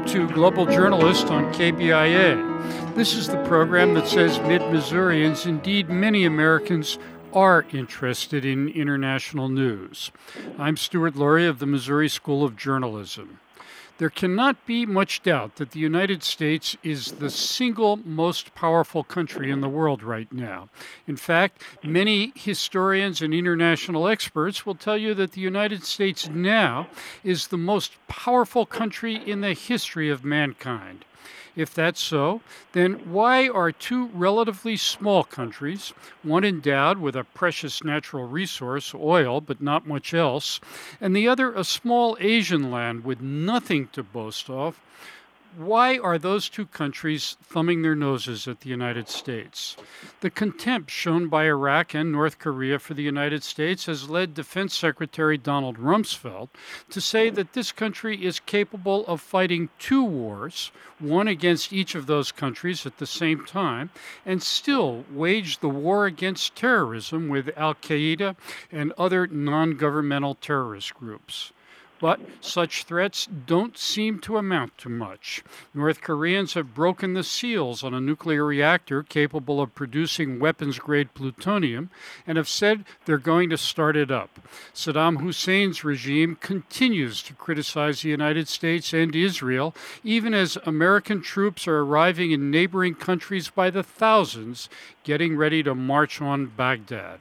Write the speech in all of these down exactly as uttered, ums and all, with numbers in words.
to Global Journalist on K B I A. This is the program that says Mid-Missourians, indeed many Americans, are interested in international news. I'm Stuart Laurie of the Missouri School of Journalism. There cannot be much doubt that the United States is the single most powerful country in the world right now. In fact, many historians and international experts will tell you that the United States now is the most powerful country in the history of mankind. If that's so, then why are two relatively small countries, one endowed with a precious natural resource, oil, but not much else, and the other a small Asian land with nothing to boast of, why are those two countries thumbing their noses at the United States? The contempt shown by Iraq and North Korea for the United States has led Defense Secretary Donald Rumsfeld to say that this country is capable of fighting two wars, one against each of those countries at the same time, and still wage the war against terrorism with Al-Qaeda and other non-governmental terrorist groups. But such threats don't seem to amount to much. North Koreans have broken the seals on a nuclear reactor capable of producing weapons-grade plutonium and have said they're going to start it up. Saddam Hussein's regime continues to criticize the United States and Israel, even as American troops are arriving in neighboring countries by the thousands, getting ready to march on Baghdad.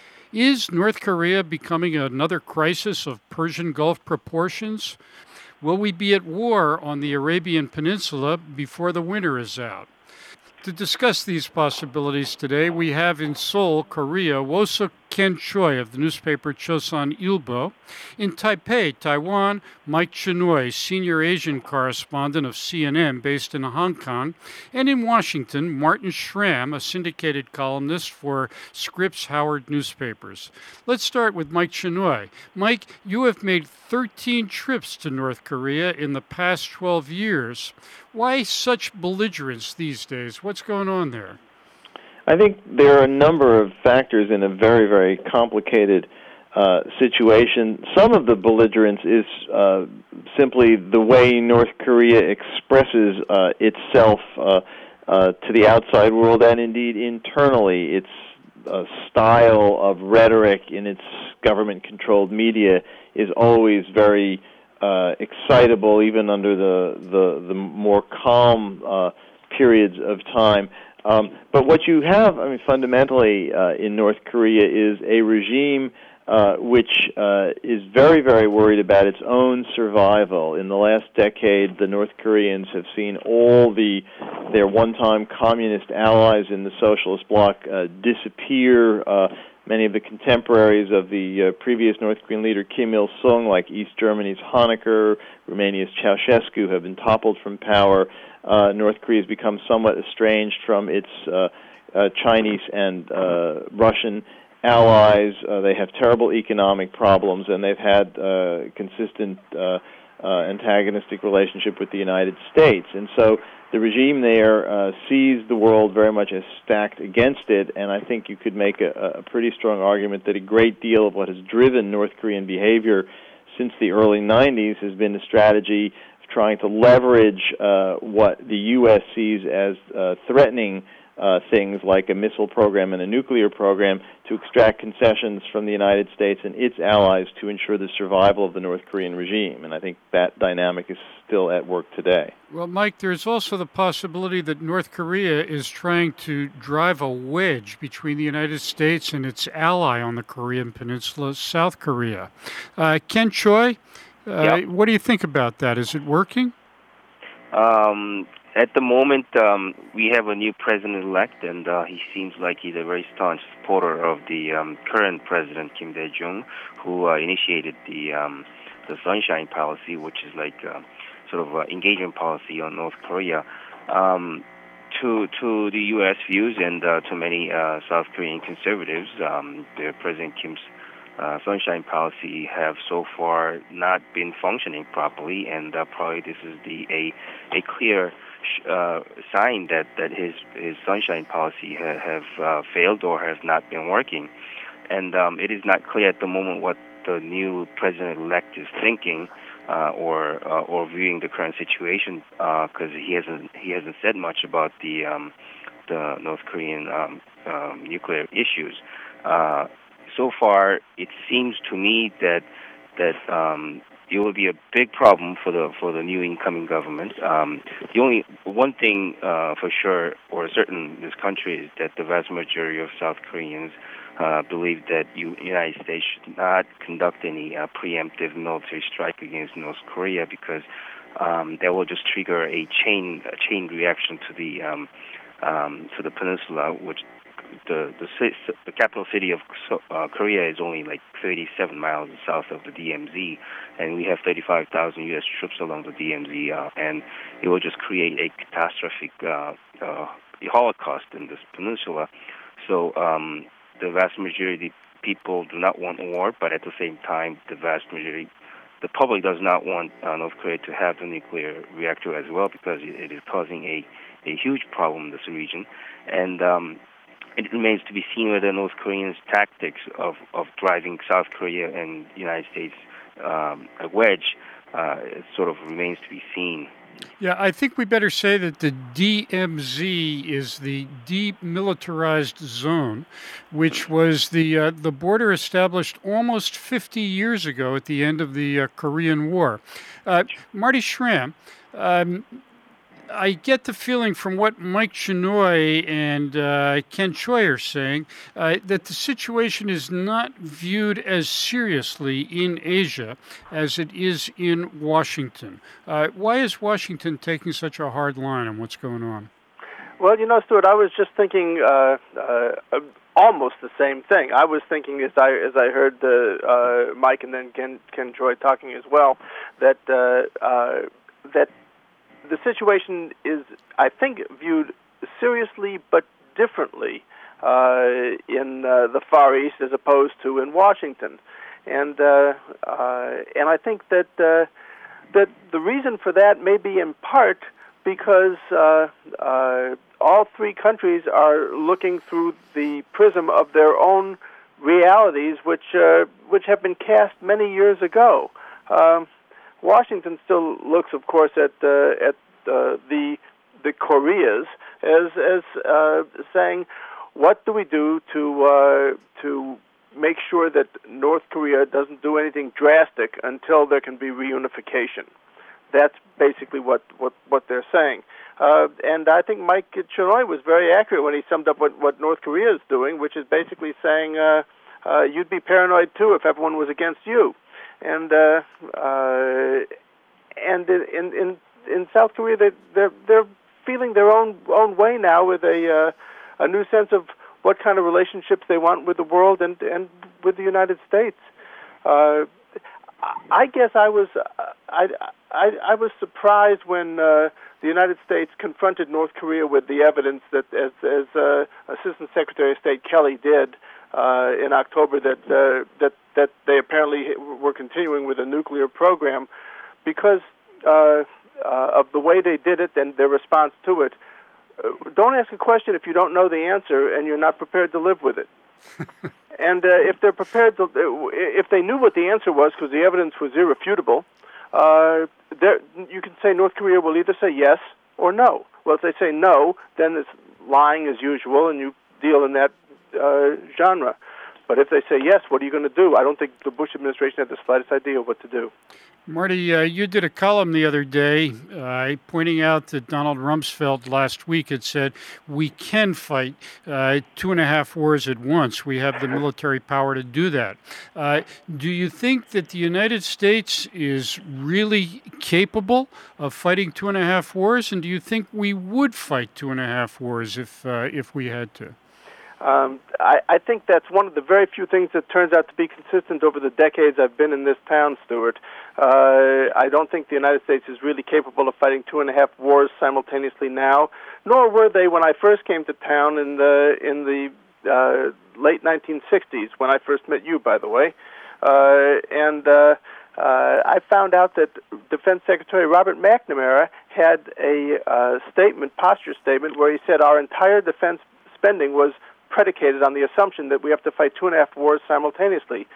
Is North Korea becoming another crisis of Persian Gulf proportions? Will we be at war on the Arabian Peninsula before the winter is out? To discuss these possibilities today, we have in Seoul, Korea, Woo-suk Ken Choi of the newspaper Chosun Ilbo. In Taipei, Taiwan, Mike Chinoy, senior Asian correspondent of C N N based in Hong Kong. And in Washington, Martin Schramm, a syndicated columnist for Scripps Howard newspapers. Let's start with Mike Chinoy. Mike, you have made thirteen trips to North Korea in the past twelve years. Why such belligerence these days? What's going on there? I think there are a number of factors in a very, very complicated uh, situation. Some of the belligerence is uh, simply the way North Korea expresses uh, itself uh, uh, to the outside world and indeed internally. Its uh, style of rhetoric in its government-controlled media is always very uh, excitable, even under the, the, the more calm uh, periods of time. Um, but what you have, I mean, fundamentally uh, in North Korea is a regime uh, which uh, is very, very worried about its own survival. In the last decade, the North Koreans have seen all the their one-time communist allies in the socialist bloc uh, disappear. Uh, many of the contemporaries of the uh, previous North Korean leader Kim Il-sung, like East Germany's Honecker, Romania's Ceausescu, have been toppled from power. Uh, North Korea has become somewhat estranged from its uh, uh, Chinese and uh, Russian allies. Uh, they have terrible economic problems, and they've had uh, consistent uh, uh, antagonistic relationship with the United States. And so the regime there uh, sees the world very much as stacked against it, and I think you could make a, a pretty strong argument that a great deal of what has driven North Korean behavior since the early nineties has been a strategy trying to leverage uh, what the U S sees as uh, threatening uh, things like a missile program and a nuclear program to extract concessions from the United States and its allies to ensure the survival of the North Korean regime. And I think that dynamic is still at work today. Well, Mike, there's also the possibility that North Korea is trying to drive a wedge between the United States and its ally on the Korean Peninsula, South Korea. Uh, Ken Choi, Uh, yep. What do you think about that? Is it working? Um, at the moment, um, we have a new president-elect, and uh, he seems like he's a very staunch supporter of the um, current president, Kim Dae-jung, who uh, initiated the um, the Sunshine Policy, which is like uh, sort of uh, engagement policy on North Korea. Um, to to the U S views and uh, to many uh, South Korean conservatives, um, the President Kim's Uh, Sunshine Policy have so far not been functioning properly, and uh, probably this is the a a clear sh- uh, sign that, that his his Sunshine Policy ha- have uh, failed or has not been working. And um, it is not clear at the moment what the new president-elect is thinking. uh, or uh, or viewing the current situation, because uh, he hasn't he hasn't said much about the um, the North Korean um, um, nuclear issues. Uh, so far, it seems to me that that um, it will be a big problem for the for the new incoming government. Um, the only one thing uh, for sure or certain in this country is that the vast majority of South Koreans uh, believe that the United States should not conduct any uh, preemptive military strike against North Korea, because um, that will just trigger a chain a chain reaction to the um, um, to the peninsula, which the the the capital city of uh, Korea is only like thirty-seven miles south of the D M Z, and we have thirty-five thousand U S troops along the D M Z, uh, and it will just create a catastrophic uh, uh, holocaust in this peninsula. So um, the vast majority of people do not want war, but at the same time, the vast majority, the public does not want uh, North Korea to have the nuclear reactor as well, because it, it is causing a, a huge problem in this region. And um, it remains to be seen whether North Koreans' tactics of, of driving South Korea and the United States um, a wedge uh, it sort of remains to be seen. Yeah, I think we better say that the D M Z is the demilitarized zone, which was the uh, the border established almost fifty years ago at the end of the uh, Korean War. Uh, Marty Schramm, um, I get the feeling from what Mike Chenoy and uh, Ken Choi are saying uh, that the situation is not viewed as seriously in Asia as it is in Washington. Uh, why is Washington taking such a hard line on what's going on? Well, you know, Stuart, I was just thinking uh, uh, almost the same thing. I was thinking as I as I heard the, uh, Mike and then Ken, Ken Choi talking as well, that uh, uh, that. The situation is, I think, viewed seriously but differently uh, in uh, the Far East as opposed to in Washington, and uh, uh, and I think that uh, that the reason for that may be in part because uh, uh, all three countries are looking through the prism of their own realities, which uh, which have been cast many years ago. Um, Washington still looks, of course, at uh, at uh, the the Koreas as as uh, saying, what do we do to uh, to make sure that North Korea doesn't do anything drastic until there can be reunification? That's basically what, what, what they're saying. Uh, and I think Mike Chenoy was very accurate when he summed up what, what North Korea is doing, which is basically saying uh, uh, you'd be paranoid too if everyone was against you. And uh, uh, and in in in South Korea, they they're they're feeling their own own way now with a uh, a new sense of what kind of relationships they want with the world and and with the United States. Uh, I guess I was I, I I was surprised when uh, the United States confronted North Korea with the evidence that, as as uh, Assistant Secretary of State Kelly did uh, in October, that uh, that that they apparently were continuing with a nuclear program, because uh, uh, of the way they did it and their response to it. Uh, don't ask a question if you don't know the answer and you're not prepared to live with it. And uh, if they're prepared to, if they knew what the answer was, because the evidence was irrefutable, uh, you can say North Korea will either say yes or no. Well, if they say no, then it's lying as usual, and you deal in that uh, genre. But if they say yes, what are you going to do? I don't think the Bush administration had the slightest idea what to do. Marty, uh, you did a column the other day uh, pointing out that Donald Rumsfeld last week had said we can fight uh, two and a half wars at once. We have the military power to do that. Uh, do you think that the United States is really capable of fighting two and a half wars? And do you think we would fight two and a half wars if uh, if we had to? Um, I, I think that's one of the very few things that turns out to be consistent over the decades I've been in this town, Stuart. Uh, I don't think the United States is really capable of fighting two and a half wars simultaneously now, nor were they when I first came to town in the in the uh, late nineteen sixties, when I first met you, by the way. Uh, and uh, uh, I found out that Defense Secretary Robert McNamara had a uh, statement, posture statement, where he said our entire defense spending was predicated on the assumption that we have to fight two and a half wars simultaneously.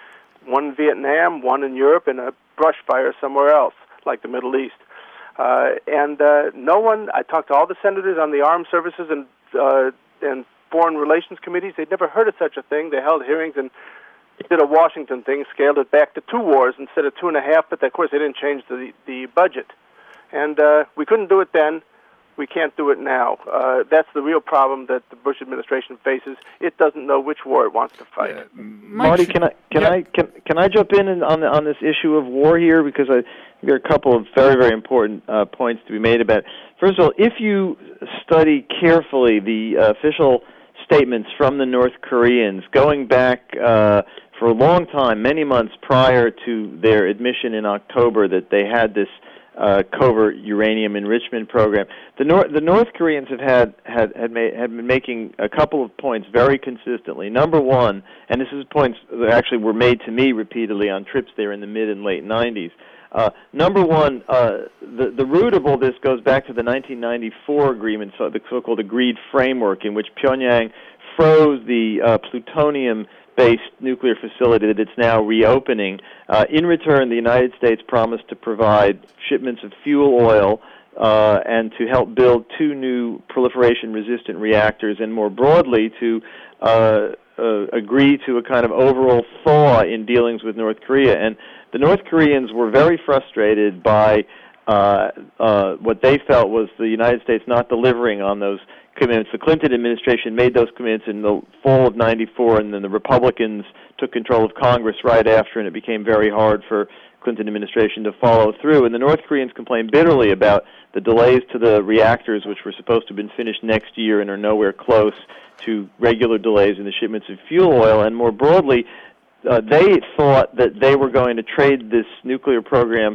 one in Vietnam, one in Europe, and a brush fire somewhere else, like the Middle East. Uh, and uh, no one, I talked to all the senators on the armed services and uh, and foreign relations committees. They'd never heard of such a thing. They held hearings and did a Washington thing, scaled it back to two wars instead of two and a half, but of course they didn't change the, the budget. And uh, we couldn't do it then. We can't do it now. Uh, that's the real problem that the Bush administration faces. It doesn't know which war it wants to fight. Uh, Marty, can I can yeah. I can can I jump in on on this issue of war here, because I, there are a couple of very very important uh, points to be made about it. First of all, if you study carefully the uh, official statements from the North Koreans going back uh, for a long time, many months prior to their admission in October that they had this Uh, covert uranium enrichment program. The North the North Koreans have had had had, made, had been making a couple of points very consistently. Number one, and this is points that actually were made to me repeatedly on trips there in the mid and late nineties. Uh, number one, uh, the the root of all this goes back to the nineteen ninety-four agreement, so the so-called agreed framework, in which Pyongyang froze the uh, plutonium-based nuclear facility that it's now reopening. Uh, in return, the United States promised to provide shipments of fuel oil uh, and to help build two new proliferation-resistant reactors, and more broadly to uh, uh, agree to a kind of overall thaw in dealings with North Korea. And the North Koreans were very frustrated by uh, uh, what they felt was the United States not delivering on those commitments. The Clinton administration made those commitments in the fall of ninety-four, and then the Republicans took control of Congress right after, and it became very hard for Clinton administration to follow through. And the North Koreans complained bitterly about the delays to the reactors, which were supposed to have been finished next year and are nowhere close to regular delays in the shipments of fuel oil. And more broadly, uh, they thought that they were going to trade this nuclear program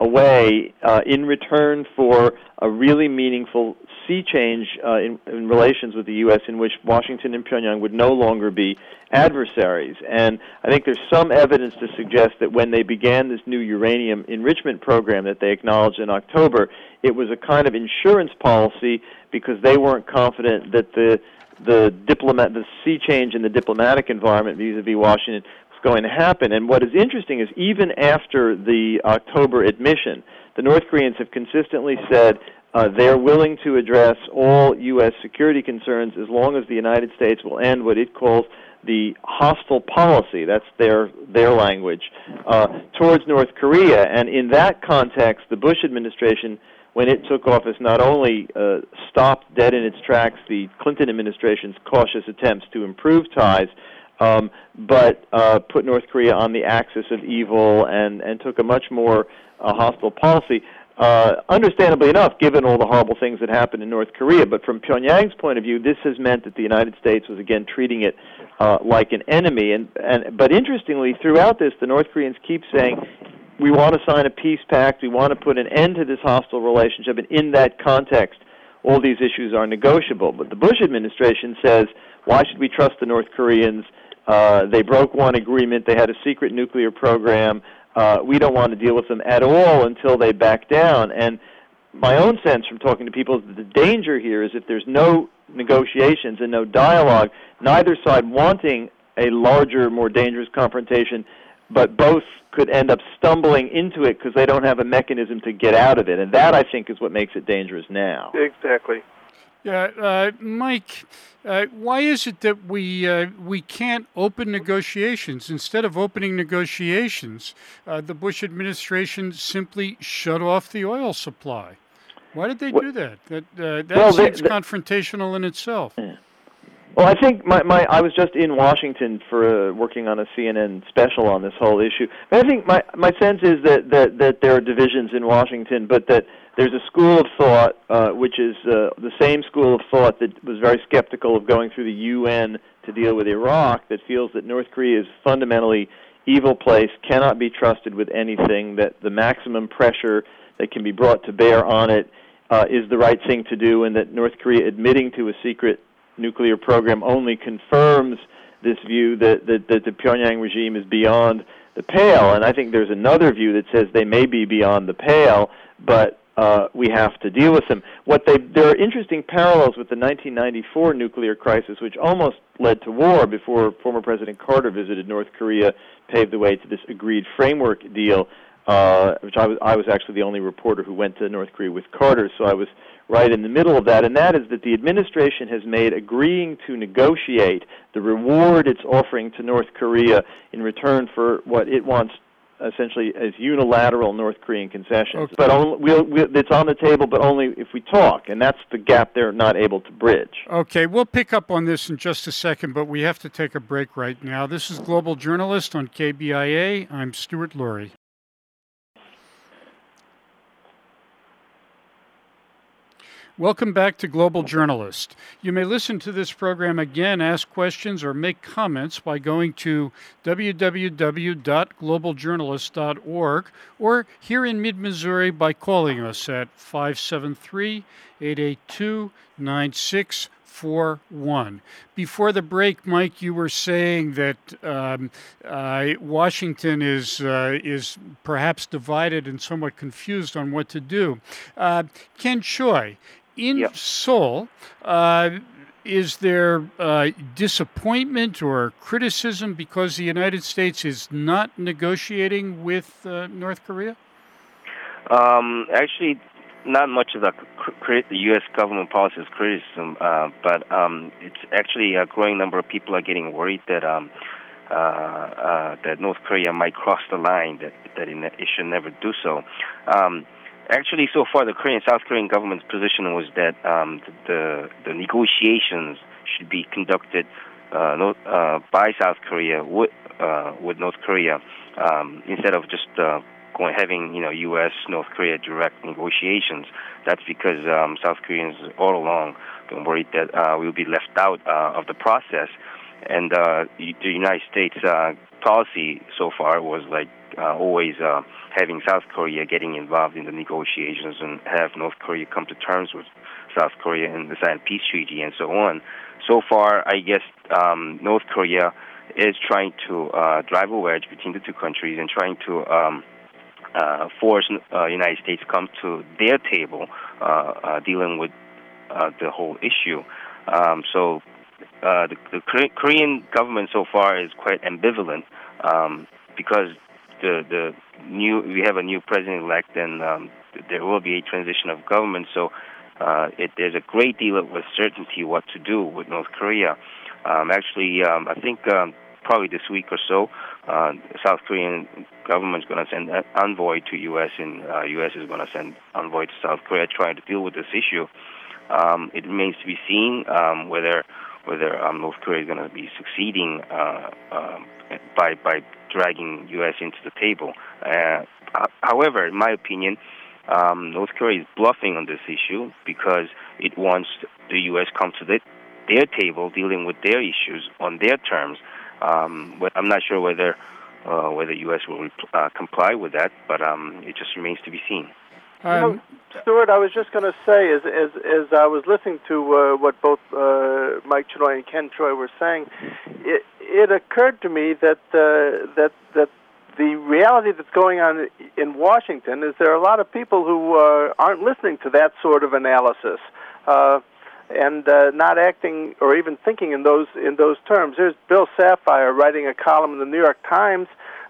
away uh, in return for a really meaningful sea change uh, in, in relations with the U S, in which Washington and Pyongyang would no longer be adversaries. And I think there's some evidence to suggest that when they began this new uranium enrichment program that they acknowledged in October, it was a kind of insurance policy, because they weren't confident that the the diplomat the sea change in the diplomatic environment vis-a-vis Washington going to happen. And what is interesting is, even after the October admission, the North Koreans have consistently said uh, they're willing to address all U S security concerns as long as the United States will end what it calls the hostile policy, that's their their language, uh, towards North Korea. And in that context, the Bush administration, when it took office, not only uh, stopped dead in its tracks the Clinton administration's cautious attempts to improve ties, Um, but uh, put North Korea on the axis of evil and, and took a much more uh, hostile policy, uh, understandably enough, given all the horrible things that happened in North Korea. But from Pyongyang's point of view, this has meant that the United States was, again, treating it uh, like an enemy. And, and But interestingly, throughout this, the North Koreans keep saying, we want to sign a peace pact, we want to put an end to this hostile relationship, and in that context, all these issues are negotiable. But the Bush administration says, why should we trust the North Koreans? Uh, they broke one agreement. They had a secret nuclear program. Uh, we don't want to deal with them at all until they back down. And my own sense from talking to people is that the danger here is, if there's no negotiations and no dialogue, neither side wanting a larger, more dangerous confrontation, but both could end up stumbling into it because they don't have a mechanism to get out of it. And that, I think, is what makes it dangerous now. Exactly. Yeah, uh, Mike, uh, why is it that we uh, we can't open negotiations? Instead of opening negotiations, uh, the Bush administration simply shut off the oil supply. Why did they do that? That uh, that well, seems they, they, confrontational in itself. Yeah. Well, I think my, my I was just in Washington for uh, working on a C N N special on this whole issue. But I think my my sense is that, that, that there are divisions in Washington, but that there's a school of thought, uh, which is uh, the same school of thought that was very skeptical of going through the U N to deal with Iraq, that feels that North Korea is a fundamentally evil place, cannot be trusted with anything, that the maximum pressure that can be brought to bear on it uh, is the right thing to do, and that North Korea admitting to a secret nuclear program only confirms this view that, that, that the Pyongyang regime is beyond the pale. And I think there's another view that says they may be beyond the pale, but uh, we have to deal with them. What they there are interesting parallels with the nineteen ninety-four nuclear crisis, which almost led to war before former President Carter visited North Korea, paved the way to this agreed framework deal, uh, which I was I was actually the only reporter who went to North Korea with Carter, so I was right in the middle of that, and that is that the administration has made agreeing to negotiate the reward it's offering to North Korea in return for what it wants essentially as unilateral North Korean concessions. Okay. But only, we'll, we'll, it's on the table, but only if we talk, and that's the gap they're not able to bridge. Okay, we'll pick up on this in just a second, but we have to take a break right now. This is Global Journalist on K B I A. I'm Stuart Lurie. Welcome back to Global Journalist. You may listen to this program again, ask questions, or make comments by going to w w w dot global journalist dot org or here in mid-Missouri by calling us at five seven three, eight eight two, nine six four one. Before the break, Mike, you were saying that um, uh, Washington is uh, is perhaps divided and somewhat confused on what to do. Uh, Ken Choi, in yep. Seoul, uh, is there uh, disappointment or criticism because the United States is not negotiating with uh, North Korea? Um, actually, not much of the, the U S government policy is criticism, uh, but um, it's actually a growing number of people are getting worried that um, uh, uh, that North Korea might cross the line, that that it, it should never do so. Um, Actually, so far, the Korean South Korean government's position was that um, the the negotiations should be conducted uh, no, uh, by South Korea with uh, with North Korea um, instead of just uh, going having you know U S North Korea direct negotiations. That's because um, South Koreans all along been worried that uh, we'll be left out uh, of the process, and uh, the United States uh, policy so far was like uh, always. Uh, having South Korea getting involved in the negotiations and have North Korea come to terms with South Korea and sign peace treaty and so on. So far, I guess um, North Korea is trying to uh, drive a wedge between the two countries and trying to um, uh, force uh, United States come to their table uh, uh, dealing with uh, the whole issue. Um, so uh, the, the Korean government so far is quite ambivalent um, because the the new we have a new president-elect, and um, there will be a transition of government. So uh, it, there's a great deal of certainty what to do with North Korea. Um, actually, um, I think um, probably this week or so, uh, the South Korean government is going to send an envoy to U S, and uh, U S is going to send envoy to South Korea trying to deal with this issue. Um, it remains to be seen um, whether whether um, North Korea is going to be succeeding uh, um, by by dragging U S into the table. Uh, however, in my opinion, um, North Korea is bluffing on this issue because it wants the U S come to the, their table dealing with their issues on their terms. Um, but I'm not sure whether uh, whether U S will uh, comply with that, but um, it just remains to be seen. You know, Stuart, I was just going to say, as, as as I was listening to uh, what both uh, Mike Choi and Ken Choi were saying, it it occurred to me that uh, that that the reality that's going on in Washington is there are a lot of people who uh, aren't listening to that sort of analysis uh, and uh, not acting or even thinking in those in those terms. There's Bill Safire writing a column in the New York Times.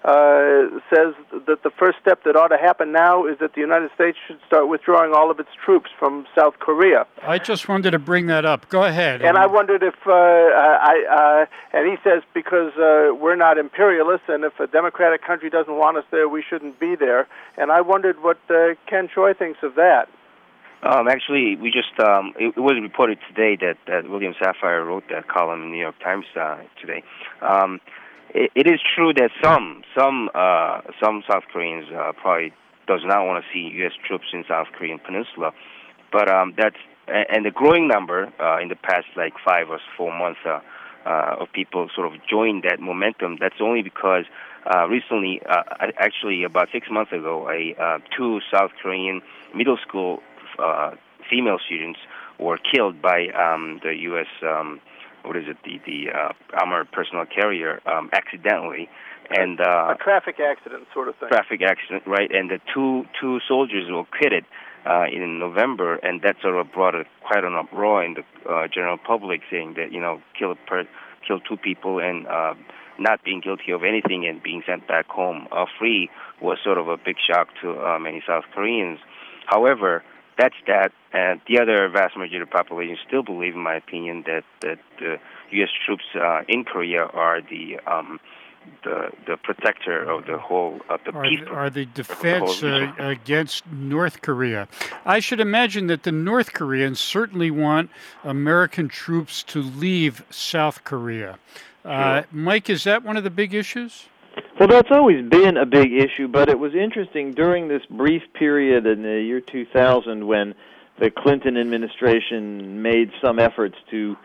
Uh, says that the first step that ought to happen now is that the United States should start withdrawing all of its troops from South Korea. I just wanted to bring that up. Go ahead. And I wondered if uh, I, uh, and he says because uh, we're not imperialists, and if a democratic country doesn't want us there, we shouldn't be there. And I wondered what uh, Ken Choi thinks of that. Um, actually, we just um, it, it was reported today that, that William Safire wrote that column in the New York Times uh, today. Um, it, it is true that some some uh, some South Koreans uh, probably does not want to see U S troops in South Korean peninsula, but um, that's and the growing number uh, in the past like five or four months uh, uh, of people sort of joined that momentum. That's only because uh, recently, uh, actually about six months ago, a uh, two South Korean middle school uh, female students were killed by um, the U S Um, what is it, the, the uh, armored personnel carrier um, accidentally. And uh, a traffic accident sort of thing. Traffic accident, right. And the two two soldiers were acquitted. uh, in November, and that sort of brought a, quite an uproar in the uh, general public, saying that, you know, kill a per- kill two people and uh, not being guilty of anything and being sent back home uh, free was sort of a big shock to uh, many South Koreans. However, that's that. And the other vast majority of the population still believe, in my opinion, that that the U S troops uh, in Korea are the um, the the protector of the whole of the are, peace. Are the defense the uh, against North Korea? I should imagine that the North Koreans certainly want American troops to leave South Korea. Uh, Sure. Mike, is that one of the big issues? Well, that's always been a big issue, but it was interesting during this brief period in the year two thousand when the Clinton administration made some efforts to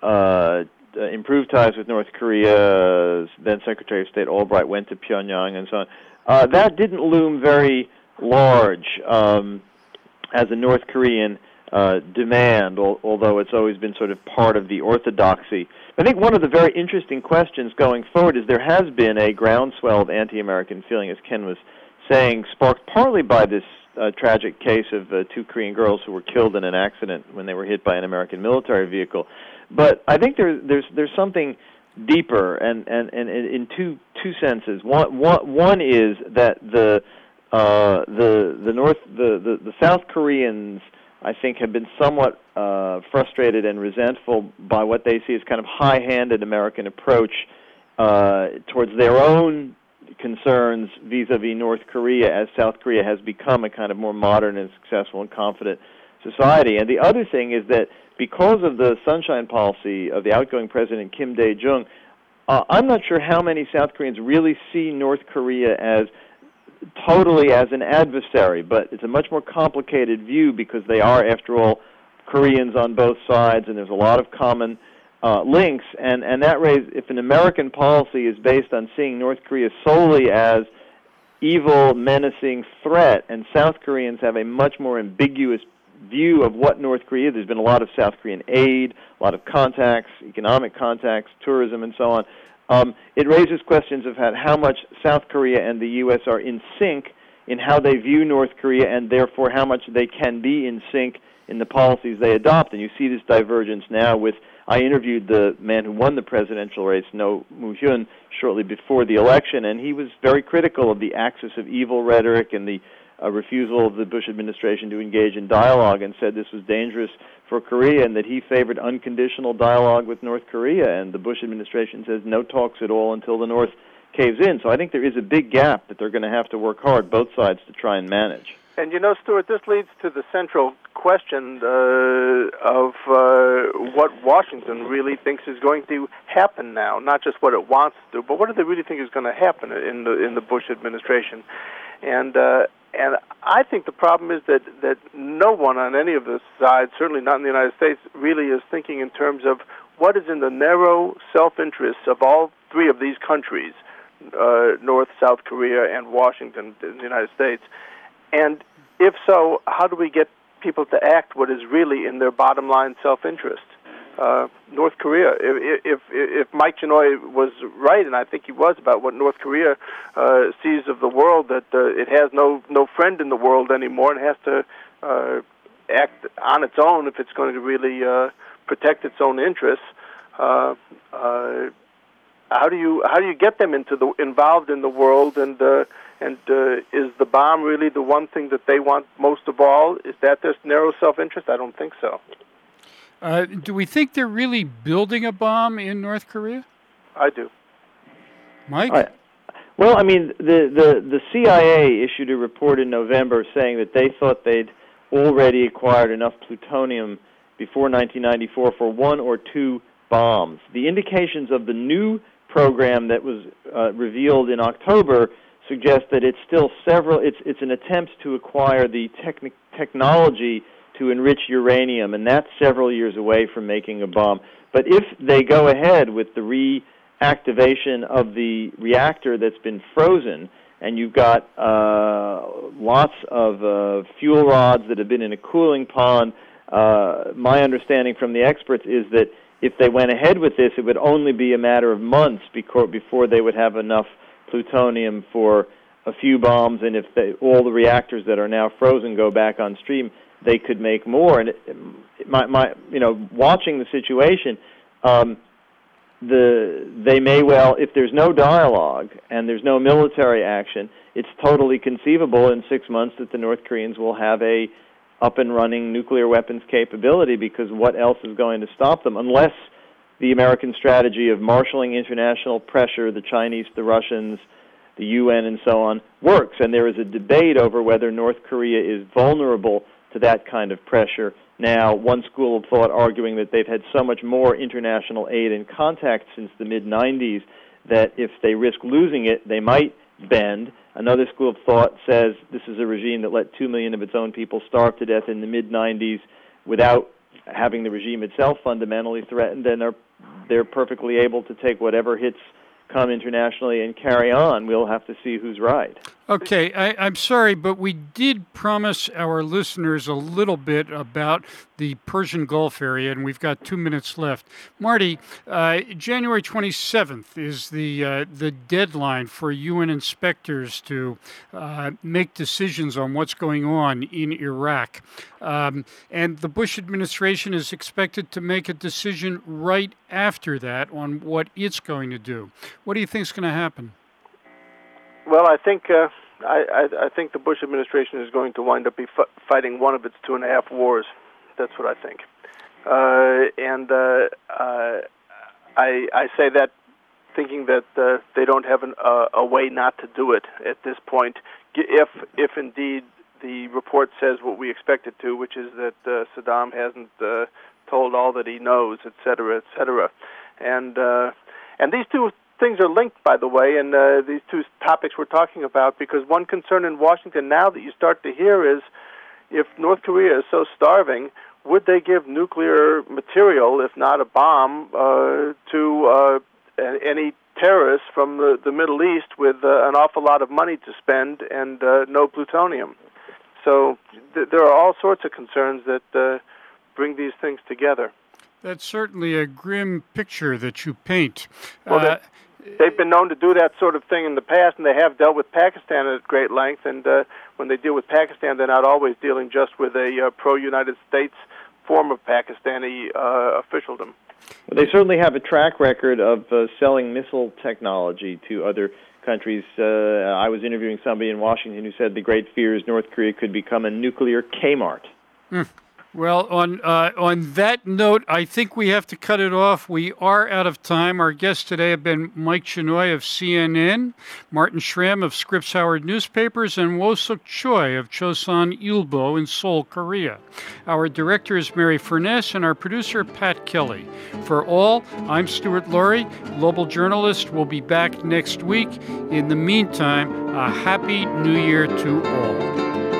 uh, improve ties with North Korea. Then Secretary of State Albright went to Pyongyang and so on. Uh, that didn't loom very large um, as a North Korean uh, demand, al- although it's always been sort of part of the orthodoxy. I think one of the very interesting questions going forward is there has been a groundswell of anti-American feeling, as Ken was saying, sparked partly by this uh, tragic case of uh, two Korean girls who were killed in an accident when they were hit by an American military vehicle. But I think there, there's there's something deeper, and, and, and in two two senses. One one, one is that the uh, the the North the, the, the South Koreans, I think, have been somewhat uh, frustrated and resentful by what they see as kind of high-handed American approach uh, towards their own concerns vis-a-vis North Korea, as South Korea has become a kind of more modern and successful and confident society. And the other thing is that because of the sunshine policy of the outgoing President Kim Dae-jung, uh, I'm not sure how many South Koreans really see North Korea as totally as an adversary, but it's a much more complicated view because they are, after all, Koreans on both sides, and there's a lot of common uh, links. And, and that raises, if an American policy is based on seeing North Korea solely as evil, menacing threat, and South Koreans have a much more ambiguous view of what North Korea is. There's been a lot of South Korean aid, a lot of contacts, economic contacts, tourism, and so on. Um, it raises questions of how much South Korea and the U S are in sync in how they view North Korea, and therefore how much they can be in sync in the policies they adopt. And you see this divergence now with, I interviewed the man who won the presidential race, No Moo-hyun, shortly before the election, and he was very critical of the axis of evil rhetoric and the uh, refusal of the Bush administration to engage in dialogue, and said this was dangerous for Korea and that he favored unconditional dialogue with North Korea. And the Bush administration says no talks at all until the North caves in. So I think there is a big gap that they're going to have to work hard, both sides, to try and manage. And you know, Stuart, this leads to the central question uh, of uh, what Washington really thinks is going to happen now. Not just what it wants to do, but what do they really think is going to happen in the in the Bush administration? And uh, and I think the problem is that that no one on any of the sides, certainly not in the United States, really is thinking in terms of what is in the narrow self-interest of all three of these countries, uh, North, South Korea, and Washington in the United States. And if so, how do we get people to act what is really in their bottom line self-interest? Uh, North Korea, if, if if Mike Genoy was right, and I think he was, about what North Korea uh, sees of the world, that uh, it has no no friend in the world anymore and has to uh, act on its own if it's going to really uh, protect its own interests. Uh, uh, how do you how do you get them into the involved in the world? And uh, and uh, is the bomb really the one thing that they want most of all? Is that their narrow self-interest? I don't think so. Uh, do we think they're really building a bomb in North Korea? I do. Mike? I, well, I mean, the, the, the C I A issued a report in November saying that they thought they'd already acquired enough plutonium before nineteen ninety-four for one or two bombs. The indications of the new program that was uh, revealed in October suggest that it's still several, it's, it's an attempt to acquire the techni- technology to enrich uranium, and that's several years away from making a bomb. But if they go ahead with the reactivation of the reactor that's been frozen, and you've got uh, lots of uh, fuel rods that have been in a cooling pond, uh, my understanding from the experts is that if they went ahead with this, it would only be a matter of months before, before they would have enough plutonium for a few bombs, and if they, all the reactors that are now frozen go back on stream, they could make more. And it, it, my, my, you know, watching the situation, um, the they may well, if there's no dialogue and there's no military action, it's totally conceivable in six months that the North Koreans will have a up and running nuclear weapons capability, because what else is going to stop them unless the American strategy of marshaling international pressure, the Chinese, the Russians, the U N, and so on, works. And there is a debate over whether North Korea is vulnerable to that kind of pressure. Now, one school of thought arguing that they've had so much more international aid and contact since the mid nineties that if they risk losing it, they might bend. Another school of thought says this is a regime that let two million of its own people starve to death in the mid nineties without having the regime itself fundamentally threatened, and are they're perfectly able to take whatever hits come internationally and carry on. We'll have to see who's right. Okay, I, I'm sorry, but we did promise our listeners a little bit about the Persian Gulf area, and we've got two minutes left. Marty, uh, January twenty-seventh is the uh, the deadline for U N inspectors to uh, make decisions on what's going on in Iraq. Um, and the Bush administration is expected to make a decision right after that on what it's going to do. What do you think is going to happen? Well, I think uh, I, I, I think the Bush administration is going to wind up be f- fighting one of its two and a half wars. That's what I think, uh, and uh, uh, I, I say that thinking that uh, they don't have an, uh, a way not to do it at this point. If if indeed the report says what we expect it to, which is that uh, Saddam hasn't uh, told all that he knows, et cetera, et cetera, and uh, and these two things are linked, by the way, and uh, these two topics we're talking about, because one concern in Washington now that you start to hear is, if North Korea is so starving, would they give nuclear material, if not a bomb, uh, to uh, any terrorists from the, the Middle East with uh, an awful lot of money to spend and uh, no plutonium? So th- there are all sorts of concerns that uh, bring these things together. That's certainly a grim picture that you paint. Well, uh, They've been known to do that sort of thing in the past, and they have dealt with Pakistan at great length. And uh, when they deal with Pakistan, they're not always dealing just with a uh, pro-United States form of Pakistani uh, officialdom. Well, they certainly have a track record of uh, selling missile technology to other countries. Uh, I was interviewing somebody in Washington who said the great fear is North Korea could become a nuclear Kmart. Mm. Well, on uh, on that note, I think we have to cut it off. We are out of time. Our guests today have been Mike Chenoy of C N N, Martin Schramm of Scripps Howard Newspapers, and Woo-Suk Choi of Chosun Ilbo in Seoul, Korea. Our director is Mary Furness, and our producer, Pat Kelly. For all, I'm Stuart Laurie, global journalist. We'll be back next week. In the meantime, a happy New Year to all.